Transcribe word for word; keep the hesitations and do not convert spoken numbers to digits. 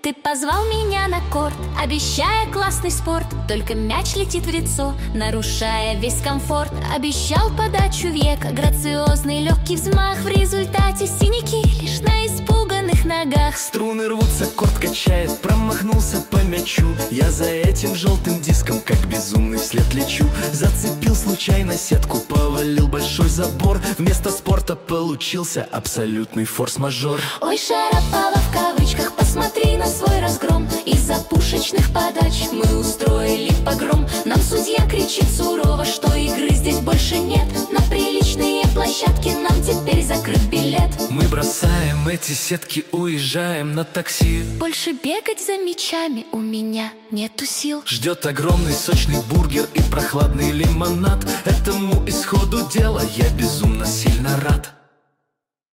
Ты позвал меня на корт, обещая классный спорт. Только мяч летит в лицо, нарушая весь комфорт. Обещал подачу века, грациозный легкий взмах. В результате синяки лишь на испуганных ногах. Струны рвутся, корт качает, промахнулся по мячу. Я за этим желтым диском, как безумный вслед лечу. Зацепил случайно сетку, повалил большой забор. Вместо спорта получился абсолютный форс-мажор. Ой, Шарапова в кавычках, посмотри на свой разгром. Из-за пушечных подач мы устроили погром. Нам судья кричит сурово, что игры здесь больше нет. На приличные площадки нам теперь закрыт билет. Мы бросаем эти сетки, уезжаем на такси. Больше бегать за мячами у меня нету сил. Ждет огромный сочный бургер и прохладный лимонад. Этому исходу дела я безумно сильно рад.